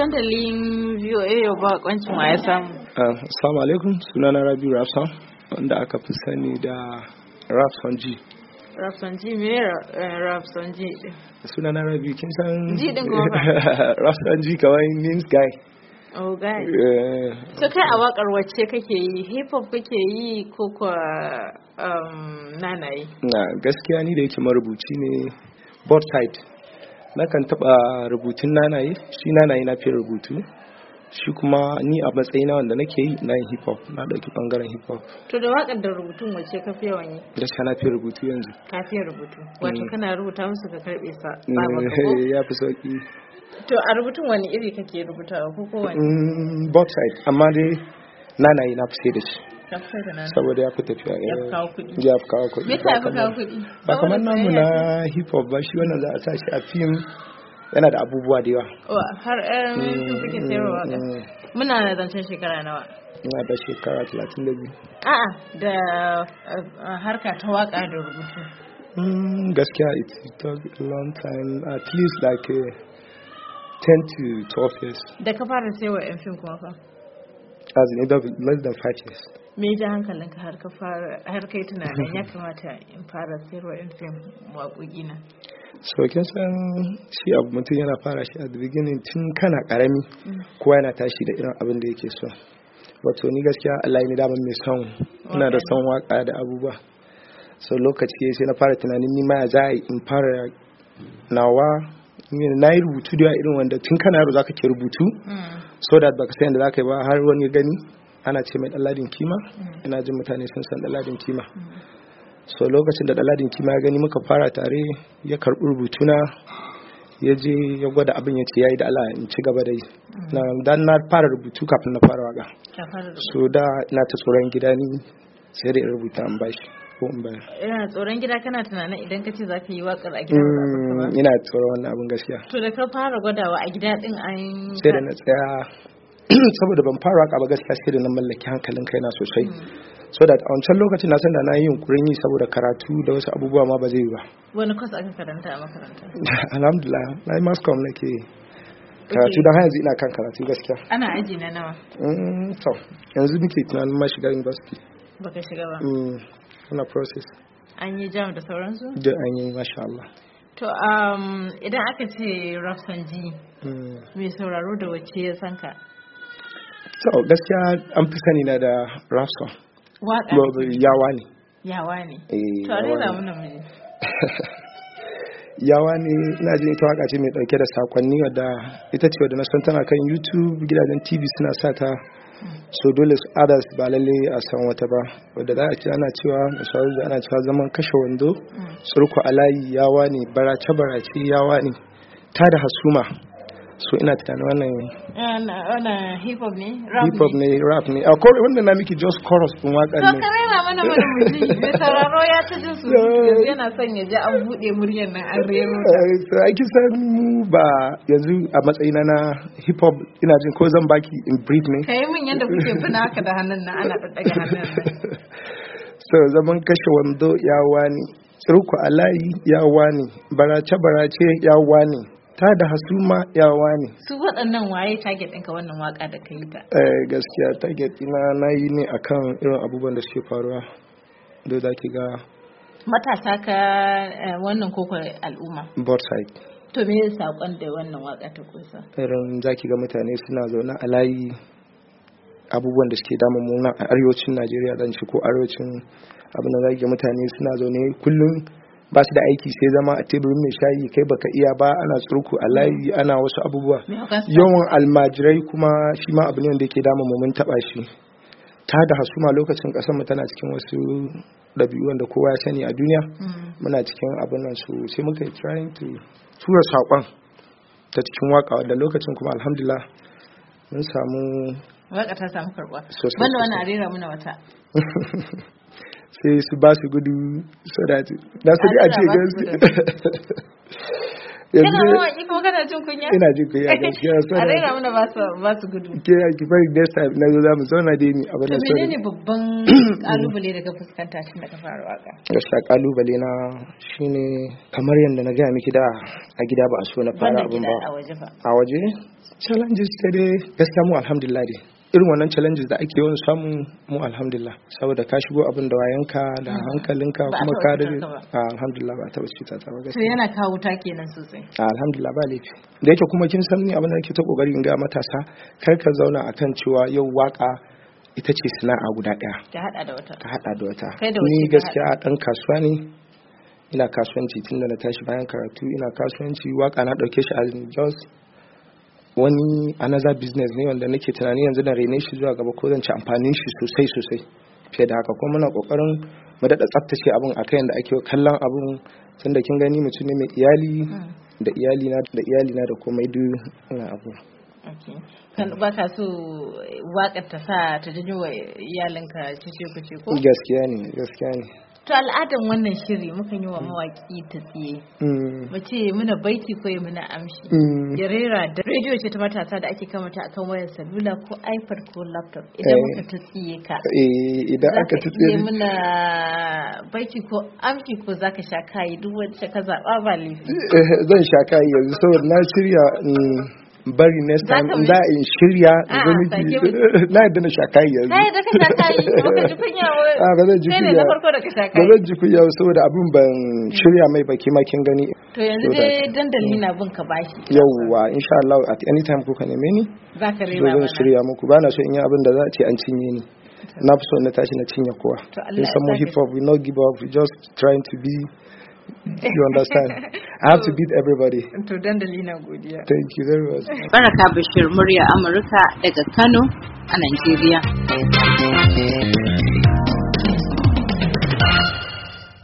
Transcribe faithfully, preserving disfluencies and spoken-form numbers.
dandalin V O A yau ba kwancin wa ya samu. Assalamu alaikum, sunana Rabiu Rafsan wanda aka fi sani da Rafsan G. Rafsan G me Rafsan G din? Sunana Rabiu kin san G din kuma ba. Rafsan G kawai means guy. Oh guy. Uh, so kai a wakar wacce kake yi? Hip hop kake yi ko kwa um, nanayi? Na gaskiya ni da yake marubuci ne both side. Nakan taba rubutun nanaye, shi nanaye na fi rubutu. Shi kuma ni a matsayina wanda nake yi na yin hip hop, na dauki bangaren hip hop. To da wakar da rubutun wacce ka fi yawan yi? Gaskiya na fi rubutu yanzu. Ka fi rubutu. Wato Mm. kana rubuta musu ka karbe sa. Ya fi sauki. To a rubutun wani iri kake rubutawa ko ko wani? Mm, both side, amma dai nanaye na fi sai da shi. Ka fi da nan. Saboda ya fi tafiya. Ya fi kawo kuɗi. Ya fi kawo kuɗi. Me yasa ya fi kawo kuɗi? Ba kamar namu na hip hop ba, shi wannan za a sa shi a fim yana da abubuwa da yawa. Har ɗan sun suke sayarwa waƙa. Muna da zancen shekara nawa? Ina da shekara talatin da biyu. A'a da harka ta waƙa da rubutu. Mm, gaskiya it took a long time, at least like uh, ten to twelve years. Da ka fara sayarwa yan fim kuma fa? As in less than five years. Me ja hankalinka har ka fara har kai tunanin ya kamata in fara sayarwa yan fim waƙoƙi na? So kin san shi abu mutum yana fara shi at the beginning tun kana karami kowa yana tashi da irin abin da yake so. Wato ni gaskiya Allah ya ni daman mai son ina da son waka da abubuwa. So lokaci sai na fara tunanin ni ma za in fara nawa na yi rubutu da irin wanda tun kana yaro zaka ke rubutu so that baka san da zaka yi ba har wani gani ana ce mai dalladin kima ina jin mutane sun san dalladin kima. So lokacin da daladin kima ya gani muka fara tare ya karɓi rubutuna ya je ya gwada abin ya ce ya yi da Allah in ci gaba da yi na dan na fara rubutu kafin na fara waka. So da ina ta tsoron gida ni sai da in rubuta an bashi ko in bayar. Ina tsoron gida kana tunanin idan ka ce za ka yi wakar a gida ba? Ina tsoron wannan abin gaskiya. To da ka fara gwadawa a gida din an sai da na tsaya saboda ban fara waka ba gaskiya sai da na mallaki hankalin kaina sosai. So that a wancan lokacin na san da na yi yunkurin yi saboda karatu da wasu abubuwa ma ba zai yi ba. Wani kwas aka karanta a makaranta? Alhamdulillah na yi mass com nake karatu don yanzu ina kan karatu gaskiya. Ana aji na nawa? To yanzu muke tunanin ma shiga university. Baka shiga ba? Ana process. An yi jam da sauransu? Da an yi masha Allah. To um, idan aka ce Rafsan G mai sauraro da wacce ya san ka? To gaskiya an fi sani na da Rafsan. Waka yawa ne. Yawa ne. Eh. To a rera muna miji. Yawa ne ina jin ita waka ce mai dauke da sakonni wadda ita ce wadda na san tana kan YouTube gidajen T V suna sa ta so dole others ba lalle a san wata ba wadda za a ce ana cewa misali ana cewa zaman kashe wando surku alayi yawa ne barace barace yawa ne ta da hasuma. So ina tunanin wannan wannan hip hop ne rap hip hop ne rap ne a kore wannan na miki just chorus din wakan ne to kare na mana mana muji da sararo ya ta jin su yana son ya ji an bude muryar nan an rero ta so ai kisan mu ba yanzu a matsayina na hip hop ina jin ko zan baki in brief ne kai min yanda kuke buna haka da hannun nan ana daddaga hannun nan so zaman kashe wando ya wani tsirku alayi ya wani barace barace ya wani ta da hasuma yawa ne. Su waɗannan waye target ɗinka wannan waka da ka yi ta? Eh gaskiya target ina na yi ne akan irin abubuwan da suke faruwa. Da za ki ga matasa ka wannan koko al'umma. Both side. To me yasa sakon da wannan waka ta kusa? Irin za ki ga mutane suna zaune a layi abubuwan da suke damun mu na arewacin Najeriya dan shi ko arewacin abin da za ki ga mutane suna zaune kullum ba su da aiki sai zama a teburin mai shayi kai baka iya ba ana tsurku a layi ana wasu abubuwa yawan almajirai kuma shi ma abu ne wanda yake dama mun taba shi ta da hasuma lokacin kasar mu tana cikin wasu dabi'u wanda kowa ya sani a duniya muna cikin abin nan su sai muka yi trying to tura sakon ta cikin waka da lokacin kuma alhamdulillah mun samu waka ta samu karbuwa banda wannan arera muna wata sai su ba su gudu so that na su a ce gansu kana mawaƙi kuma kuma kana jin kunya ina jin kunya gaskiya a raina mana ba su ba su gudu ke ki bari next time na zo za mu zauna da ni abin da to menene babban kalubale da ka fuskanta tun da ka fara waka gaskiya kalubale na shine kamar yadda na gaya miki da a gida ba a so na fara abin ba a waje ba a waje challenges ta dai gaskiya mu alhamdulillah dai irin wannan challenges da ake yawan samu mu alhamdulillah saboda ka shigo abin da wayanka da hankalinka kuma ka da alhamdulillah ba ta wuce ta ta ba gaskiya to yana kawo ta kenan sosai alhamdulillah ba laifi da yake kuma kin san ni abin da nake ta kokari in ga matasa kar ka zauna akan cewa yau waka ita ce sana'a guda daya ka hada da wata ka hada da wata ni gaskiya dan kasuwa ne ina kasuwanci tun da na tashi bayan karatu ina kasuwanci waka na dauke shi as just wani another business ne wanda nake tunani yanzu na rene shi zuwa gaba ko zan ci amfanin shi sosai sosai fiye da haka kuma muna kokarin mu daɗa tsaftace abun akan yanda ake kallon abun tun da kin gani mutum ne mai iyali da iyali na da iyali na da komai duk ina abu kan ba ka so waƙar ta sa ta janyo wa iyalinka cece ku ce ko gaskiya ne gaskiya ne to al'adan wannan shiri mukan yi wa mawaki ta tsiye mu ce muna baiti ko ya muna amshi ya rera da rediyo ce ta matasa da ake kamata akan wayar salula ko iPad ko laptop idan muka ta tsiye ka idan aka ta tsiye muna baiti ko amshi ko zaka sha kai duk wacce ka zaba ba laifi zan sha kai yanzu saboda na shirya bari next time in za in shirya da miki na yadda na shakai yanzu na yadda ka shakai baka ji kunya a ba zan ji kunya na farko da ka shakai ba zan ji kunya saboda abin ban shirya mai baki ma kin gani to yanzu dai dandali na bin ka bashi yawwa insha Allah at any time kuka neme ni za ka rera mana zan shirya muku ba na so in yi abin da za a ce an cinye ni na fi so na tashi na cinye kowa in samu hip hop we not give up we just trying to be you understand I have to beat everybody to dandali na godiya thank you very much Baraka Bashir murya Amurka daga Kano a Najeriya